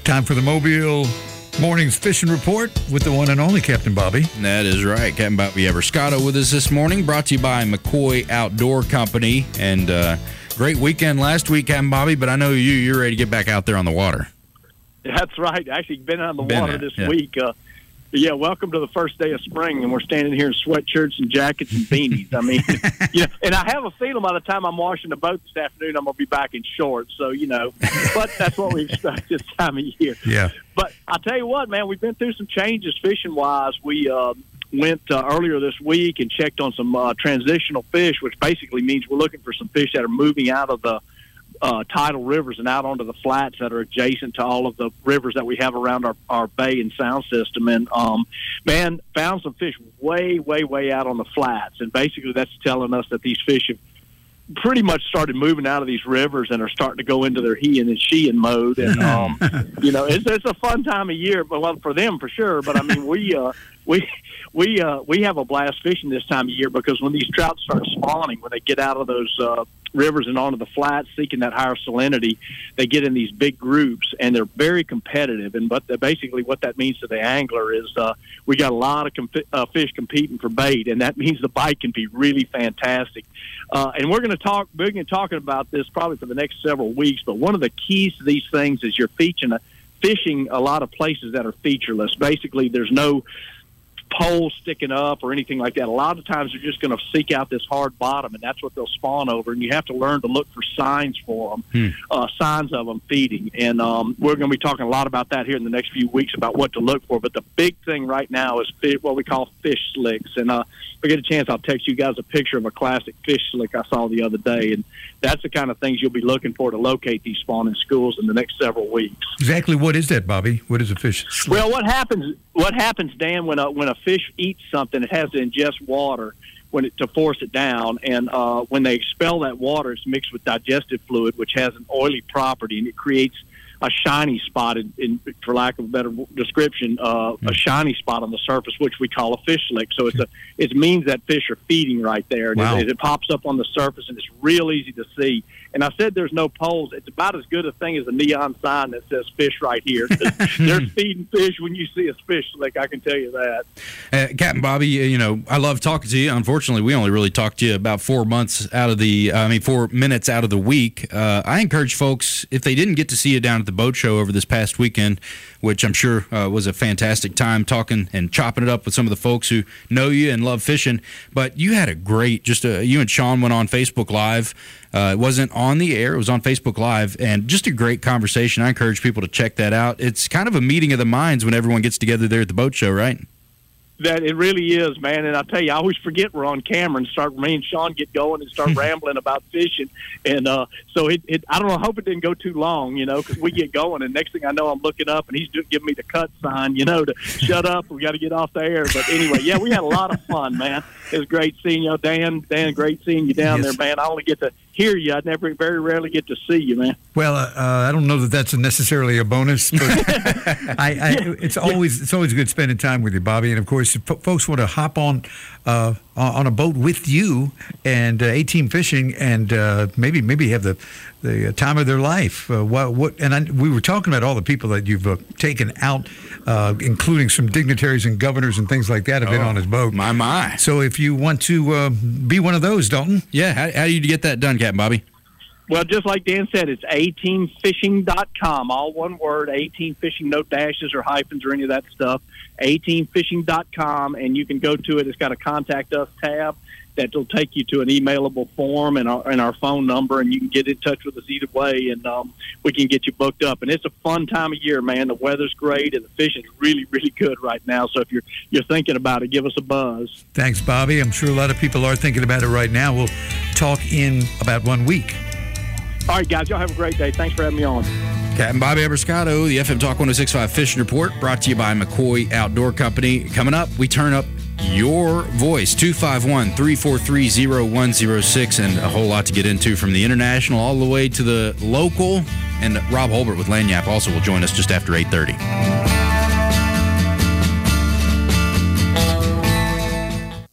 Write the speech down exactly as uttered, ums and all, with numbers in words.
Time for the Mobile Mornings Fishing Report with the one and only Captain Bobby. That is right. Captain Bobby Abrascato with us this morning, brought to you by McCoy Outdoor Company. And uh, great weekend last week, Captain Bobby, but I know you, you're ready to get back out there on the water. That's right. Actually, been on the been water at, this yeah. week. Uh, yeah, welcome to the first day of spring, and we're standing here in sweatshirts and jackets and beanies. I mean, you know, and I have a feeling by the time I'm washing the boat this afternoon, I'm going to be back in shorts. So, you know, but that's what we expect this time of year. Yeah. But I'll tell you what, man, we've been through some changes fishing-wise. We uh, went uh, earlier this week and checked on some uh, transitional fish, which basically means we're looking for some fish that are moving out of the Uh, tidal rivers and out onto the flats that are adjacent to all of the rivers that we have around our, our bay and sound system. And, um, man, found some fish way, way, way out on the flats. And basically that's telling us that these fish have pretty much started moving out of these rivers and are starting to go into their he and she in mode. And, um, you know, it's, it's a fun time of year, but well, for them for sure. But I mean, we, uh, we, we, uh, we have a blast fishing this time of year because when these trout start spawning, when they get out of those, uh, rivers and onto the flats seeking that higher salinity, they get in these big groups and they're very competitive. And but basically what that means to the angler is uh, we got a lot of com- uh, fish competing for bait, and that means the bite can be really fantastic. Uh, and we're going to talk, we're going to talking about this probably for the next several weeks, but one of the keys to these things is you're featuring a, fishing a lot of places that are featureless. Basically, there's no poles sticking up or anything like that. A lot of times they're just going to seek out this hard bottom, and that's what they'll spawn over. And you have to learn to look for signs for them, hmm. uh, signs of them feeding. And um, we're going to be talking a lot about that here in the next few weeks about what to look for. But the big thing right now is fish, what we call fish slicks. And uh, if I get a chance, I'll text you guys a picture of a classic fish slick I saw the other day. And that's the kind of things you'll be looking for to locate these spawning schools in the next several weeks. Exactly what is that, Bobby? What is a fish slick? Well, what happens, what happens, Dan, when a, when a fish eats something, it has to ingest water when it, to force it down, and uh, when they expel that water, it's mixed with digestive fluid, which has an oily property, and it creates a shiny spot, in, in, for lack of a better description, uh, a shiny spot on the surface, which we call a fish slick. So it's a, it means that fish are feeding right there. And wow. it, it pops up on the surface, and it's real easy to see. And I said there's no poles. It's about as good a thing as a neon sign that says fish right here. They're feeding fish when you see a fish slick, I can tell you that. Uh, Captain Bobby, you know, I love talking to you. Unfortunately, we only really talked to you about four months out of the, I mean, four minutes out of the week. Uh, I encourage folks, if they didn't get to see you down at the boat show over this past weekend, which I'm sure uh, was a fantastic time talking and chopping it up with some of the folks who know you and love fishing, but you had a great, just a, you and Sean went on Facebook Live. Uh, it wasn't on the air. It was on Facebook Live, and just a great conversation. I encourage people to check that out. It's kind of a meeting of the minds when everyone gets together there at the boat show, right? That it really is, man. And I tell you, I always forget we're on camera and start, me and Sean get going and start rambling about fishing. And uh, so it, it, I don't know, I hope it didn't go too long, you know, because we get going. And next thing I know, I'm looking up and he's just giving me the cut sign, you know, to shut up. We got to get off the air. But anyway, yeah, we had a lot of fun, man. It was great seeing you, Dan. Dan, great seeing you down yes. there, man. I only get to hear you. I never, very rarely get to see you, man. Well, uh, I don't know that that's necessarily a bonus, but I, I, it's always it's always good spending time with you, Bobby. And of course, if folks want to hop on uh, on a boat with you and uh, A-Team Fishing, and uh, maybe maybe have the the time of their life. Uh, what, what and I, we were talking about all the people that you've uh, taken out, uh, including some dignitaries and governors and things like that have oh, been on his boat. My my. So if you want to uh, be one of those, Dalton. Yeah. How, how do you get that done, Captain Bobby? Well, just like Dan said, it's a team fishing dot com, all one word, A-Team Fishing, no dashes or hyphens or any of that stuff, a team fishing dot com, and you can go to it. It's got a Contact Us tab that will take you to an emailable form and our, and our phone number, and you can get in touch with us either way, and um, we can get you booked up. And it's a fun time of year, man. The weather's great, and the fishing's really, really good right now. So if you're you're thinking about it, give us a buzz. Thanks, Bobby. I'm sure a lot of people are thinking about it right now. We'll talk in about one week. All right, guys, y'all have a great day. Thanks for having me on. Captain Bobby Abrascato, the F M Talk one oh six point five Fishing Report, brought to you by McCoy Outdoor Company. Coming up, we turn up your voice, two five one, three four three, zero one zero six, and a whole lot to get into from the international all the way to the local. And Rob Holbert with Lagniappe also will join us just after eight thirty.